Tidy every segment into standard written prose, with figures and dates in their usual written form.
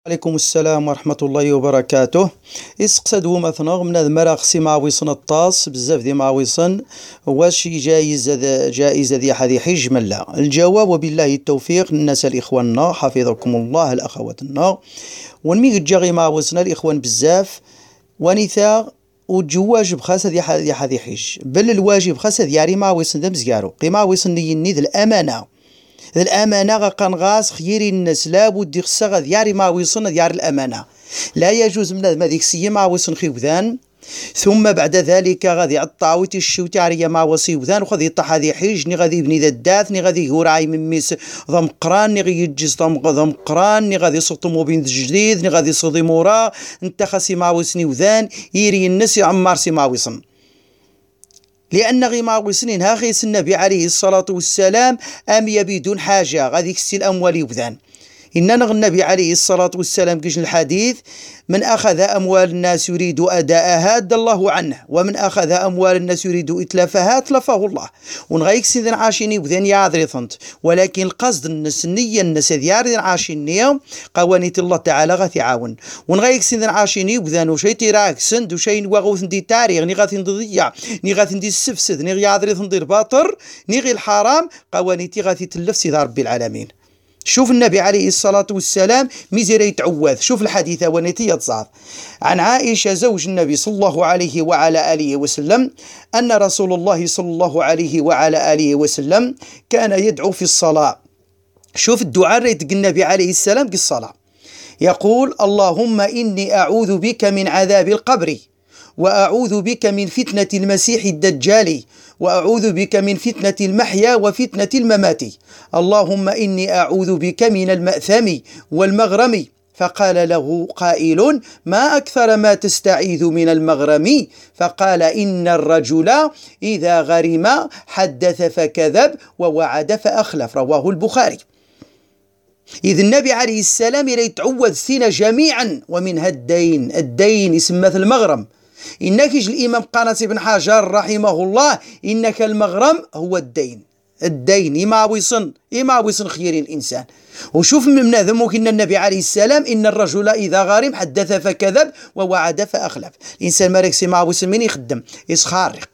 عليكم السلام ورحمة الله وبركاته. يسقسد هما ثنغ من هذا مراخسي معويصن الطاس بزاف دي معويصن واش جائزة ذي حذي حج من لا. الجواب وبالله التوفيق. الناس الإخواننا حفظكم الله الأخواتنا ونمي جاغي معويصنا الإخوان بزاف ونثاغ وجواجب خاصة ذي حذي حج بل الواجب خاصة ذي معويصن ذا مزيارو قيما معويصن ذي الأمانة الأمانة غاقان غاس خيري الناس لابد خصها غادي ياري ما ويصن ديار الأمانة لا يجوز من هذا ماذيك سي ما ويصن خيوذان ثم بعد ذلك غادي عطاوتي الشوتي عريا ما وصي وذان وغادي يطيح هذه حيج ني غادي يبني ذا الداث ني غادي يقول عاي من ميس ضم قران ني غادي يجز ضم قران ني غادي يصوت موبين جديد ني غادي يصدي مورا انت خاسي ما ويصني وذان يري الناس يعمر سي ما ويصن لأن غي معويصنين ها غيس النبي عليه الصلاة والسلام أم بدون حاجة غادي يكسي الأموال يبذان إننا النبي عليه الصلاة والسلام كيش الحديث من أخذ أموال الناس يريد أداءها أدى الله عنه ومن أخذ أموال الناس يريد إتلافها أتلفه الله ونغيك سيدنا عاشيني بذن يعذري ثنت ولكن القصد الناس النية الناس ديار عاشيني قوانيت الله تعالى غاثي عاون ونغيك سيدنا عاشيني بذن وشي تيراك سند وشي نواغوث ندي تاريخ ني غاثي نضيع ني غاثي ندي السفسد ني يعذري ندير باطر ني غي الحرام قوانيتي غاثي تلف سيدنا ربي العالمين. شوف النبي عليه الصلاة والسلام ميزيري يتعوذ. شوف الحديث ونيتي يتصاف عن عائشة زوج النبي صلى الله عليه وعلى آله وسلم أن رسول الله صلى الله عليه وعلى آله وسلم كان يدعو في الصلاة. شوف الدعاء ريت النبي عليه السلام في الصلاة يقول اللهم إني أعوذ بك من عذاب القبر وأعوذ بك من فتنة المسيح الدجال وأعوذ بك من فتنة المحيا وفتنة الممات اللهم إني أعوذ بك من المأثم والمغرم. فقال له قائل ما أكثر ما تستعيذ من المغرم فقال إن الرجل إذا غرم حدث فكذب ووعد فأخلف. رواه البخاري. إذ النبي عليه السلام يتعوذ سينا جميعا ومنها الدين يسمى المغرم. إنك الإمام قانس بن حجر رحمه الله إنك المغرم هو الدين إما ويصن خير الإنسان. وشوف من هذا ممكن النبي عليه السلام إن الرجل إذا غارم حدث فكذب ووعد فأخلف. الإنسان ما ركسي ما ويصن من يخدم يسخارق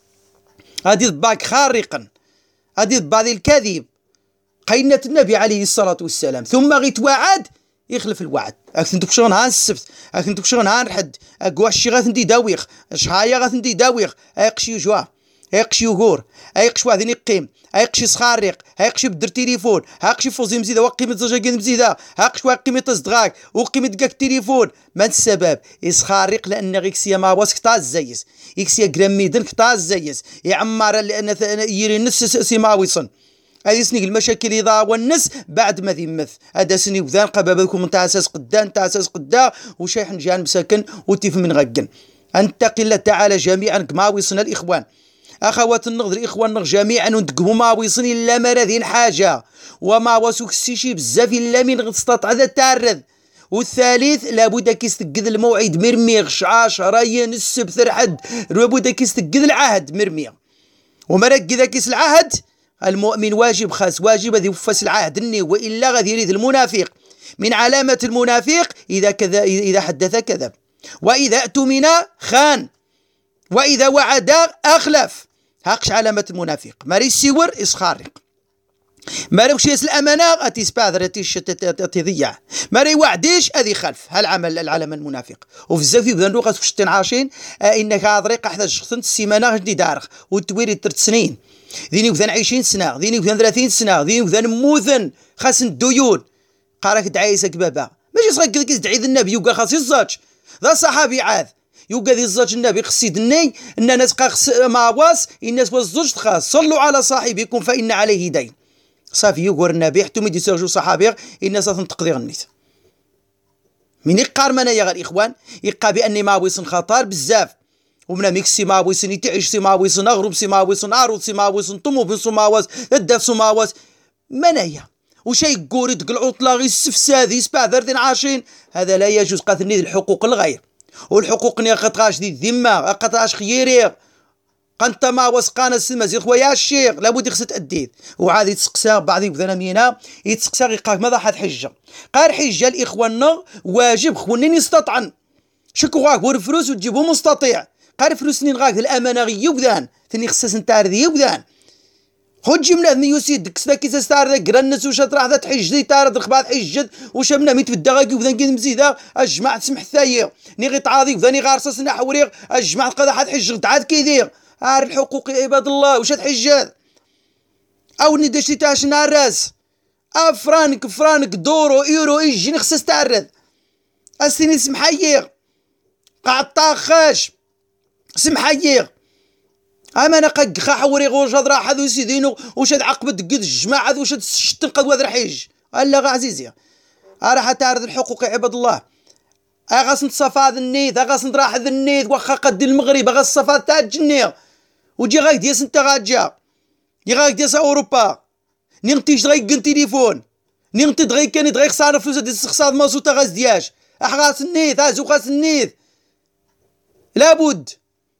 هذه ضباك خارقا هذه ضباك الكذب قينة النبي عليه الصلاة والسلام ثم غيت وعد يخلف الوعد. أكن تكشغن هان السبت أكن تكشغن هان الحد أقواش شي غاثندي داويخ شهايا غاثندي داويخ أيقشي جوا أيقشي يغور أيقش واحد يقيم أيقشي سخارق أيقشي بدر تليفون هاقشي فوزي مزيدا وقيمة زجاجين مزيدا هاقش وقيمة تصدغاك وقيمة دقاك التليفون. ما السبب يسخارق لأن غيكسيا ما واسك تاز زيس يكسيا جراميدن كتاز زيس يعمر لأن يري نس سيما ويصن هذه سنيك المشاكل إذا والنس بعد ما ذمث هذا سني وذان قبابكم نتاع أساس قدا وشيح جان مساكن وتيف من غقن. أنتقي الله تعالى جميعا كما ويصنا الإخوان أخوات النغض الإخوان جميعا ونتقهوا ما ويصن إلا مرذين حاجة وما وسوك السيشي بزاف إلا من استطاع ذا تعرض. والثالث لابد كيستقذ الموعد مرمي غشعاش ريان السبت رحد لابد كيستقذ العهد مرمي ومرق إذا كيس العهد المؤمن واجب خاص واجب ذي وفاس العهد الني وإلا غادي يريد المنافق. من علامة المنافق إذا حدث كذب وإذا اؤتمن خان وإذا وعد أخلف. هاقش علامة المنافق ماري السور إسخارق ماري وشيس الأمانة أتيسباذر تضيع ماري وعديش أذي خلف العلامة المنافق. وفي الزافي بذن روغة في شتين عاشين إنك عذريق أحد شخصن السيمانة غدي دارخ والتويري 3 سنين ذيني وذن 20 سنة ذيني وذن 30 سنة ذيني وذن موذن خاصن الديون قارك دعايسك بابا ماشي صغير كيس دعي النبي يوقع خاص الزاج ذا صحابي عاد يوقع ذي الزاج النبي خصيدني إن الناس قاخس مع واس الناس والزوج خاص صلوا على صاحبكم فإن عليه دين صافي يقول النبي حتى ميدي سيرجو صحابي الناس تنتقضي غنيت من يقار منا يا الإخوان يقى بأني ما ويصن خطر بزاف ومنا ميكس سيما ويصن يتعيش سيما ويصن أغرب سيما ويصن عروض سيما ويصن طمو بسيما ويصن الدف سيما ويصن منايا وشي قوري تقلعوط لاغي السفسادي يسبع ذردين عاشين هذا لا يجوز قاتلني الحقوق الغير والحقوق نيا قطعاش دي الذمة قطعاش خيري قنت ما وسقانا السمازيغ ويا الشيخ لابد يخص تأديد وعاد يتسقسا بعض يبذنا مينا يتسقسا غيقاك ماذا حد حجة قال حجة الإخوان واجب خونين يستطعن شكو غاك ورفروس وتجيبه مستطيع قال فلوس نين غاك الأمانة غي وذان ثاني خصاص نتاع ذي وذان خد جملة ذني يسيد كسدا كيسا ستار ذا قرنس وش راح ذا تحج ذي تارد رخبات حجد وش منا ميت بالدغاقي وذان كي مزيدا الجماعة تسمح ثاير نيغي تعاضي وذاني غارصص نحوريغ الجماعة قد حد حج تعاد كيدير عار الحقوق عباد الله وش تحجد او ندش تاش ناراس فرانك دورو ايرو يجي خصاص تعرض السيني سمحييغ قاعد طاخاش سمحييغ اما انا قد حوري غوش هاد راح هذو سيدينو وش عقبت قد الجماعه وش تنقذ وذر حيج الا غا عزيزي راح تعرض الحقوق عباد الله اغاس نتصفى النيت اغاس نراح النيت واخا قد المغرب اغاس الصفات تاع الجنيه وجي غاك دياس انت غاجا يغاك دياس اوروبا نيغتيش غايق تليفون نيغتي دغي كان دغي خساره فلوس ديال السخصاد مازوطه غاز دياش احغاس النيت هازو غاس النيت لابد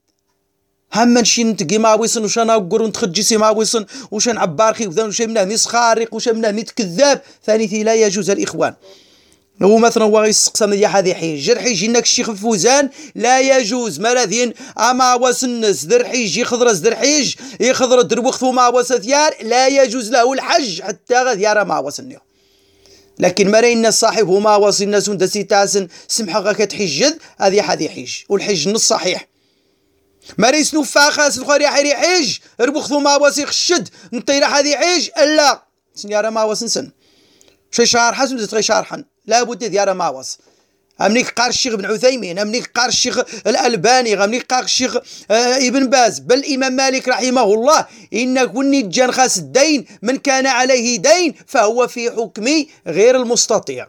هما نشي نتقي مع ويصن وش انا نقول ونتخجسي مع ويصن وش نعبارخي وش منه ميس خارق وش منه ميت كذاب ثاني لا يجوز الاخوان هو مثلا هو يسقسم من هذه حيج جرحي انك الشيخ فوزان لا يجوز مراذين اما وسنس درحيج يخضر درحيج يخضر دروخ مع وسثيار لا يجوز له الحج حتى غير مع وسنيو لكن مرين الصاحب هما وصي الناس وندسي تاسن سمحه غا كتحجد هذه حيج والحج نص صحيح مريس نوفاخاس الخير يا حيج ربخذو ما واسي خشد نطير هذه حيج الا سنيارة ما واس نسن شي شارحه زدت غير شارحا لابد ديال ما واس امنيك قار الشيخ ابن عثيمين امنيك قار الشيخ الالباني امنيك قار الشيخ ابن باز بل الامام مالك رحمه الله ان كن جان خاس الدين من كان عليه دين فهو في حكم غير المستطيع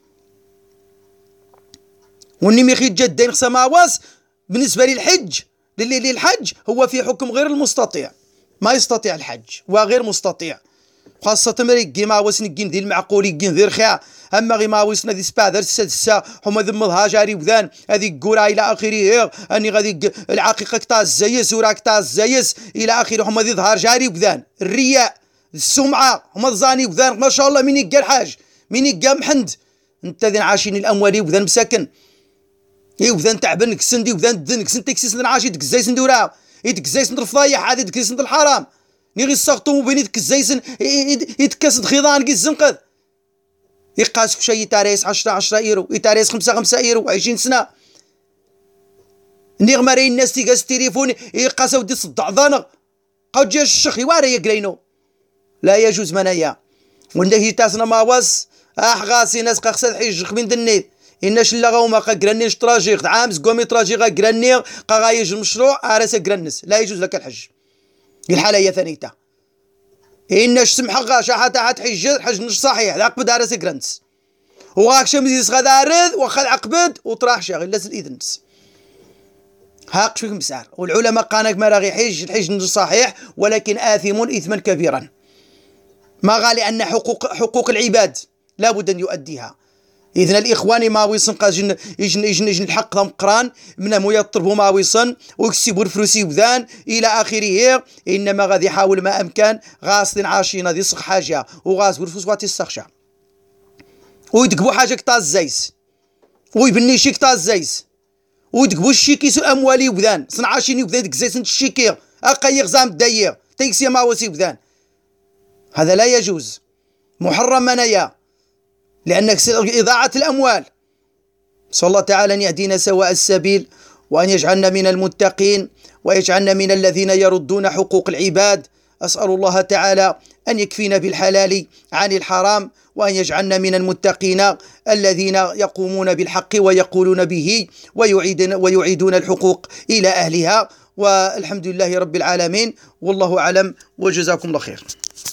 وني ميخي الدين خصا ما واس بالنسبه للحج للحج هو في حكم غير المستطيع ما يستطيع الحج وغير مستطيع خاصة مريقي ما وسنقين ذي المعقول يقين ذي رخيا أما غي ما وسنا ذي سبادر السادسة هما ذمضها جاري وذان هذي قورا إلى آخره أني غادي العقيقة كتاز زيس وراك تاز زيس إلى آخره هما ذي ظهر جاري وذان الرياء السمعة هما ظاني وذان ما شاء الله مين يقى الحاج مين يقى محمد انت ذي عاشين الأموالي وذان مساكن وذان تعبن كسندي وذان ذن كسنت كسيس عاشي ديك الزيس ندورا يدك الزيس الفضايح هذه ديك الزيس الحرام نيغي الساقطو بين ديك الزيس يتكسد خيضان كي الزنقذ يقاسك شي يتاريس 10 ايرو يتاريس 5 ايرو 20 سنه نيغ ماري الناس تيقاس التليفون يقاسو دي صدع ضانغ قاو جا الشيخ يوارا يقرينو لا يجوز منايا وندهي تاسنا ما واس غاسي ناس قاخسد حيج خبين دنيت إناش لا غاوما قرنيش تراجيق عامس قومي تراجيق قرني غايج المشروع ارس قرنس لا يجوز لك الحج الحالة هي ثانيتا إناش سمح غاشا حتى حج مش صحيح عقبد ارس قرنس وغاك شمزيس غدا رد وخد عقبد وطراح شاغل لازم الاذنس هاق فيكم بسعر والعلماء قانك ما راغي حج الحج مش صحيح ولكن آثم إثما كبيرا ما غالي أن حقوق العباد لابد أن يؤديها إذن الإخوان ما ويصن قاجن يجن الحق ذم قران من مو يطلبوا ما ويصن ويكسبوا الفلوسي وذان إلى آخره إنما غادي يحاول ما أمكن غاصدين عاشين ذي صح حاجة وغاصبوا الفلوس واتي السخشة ويدقبوا حاجة كتاز زيس ويبني شي كتاز زيس ويدقبوا الشيكيس الأموالي وذان صنعاشيني وذان ديك زيس الشيكي أقاي غزام داير تيكسي ما وسي وذان هذا لا يجوز محرم منايا لأنك إضاعة الأموال صلى الله تعالى أن يهدينا سواء السبيل وأن يجعلنا من المتقين ويجعلنا من الذين يردون حقوق العباد أسأل الله تعالى أن يكفينا بالحلال عن الحرام وأن يجعلنا من المتقين الذين يقومون بالحق ويقولون به ويعيدون الحقوق إلى أهلها والحمد لله رب العالمين والله أعلم وجزاكم الله خير.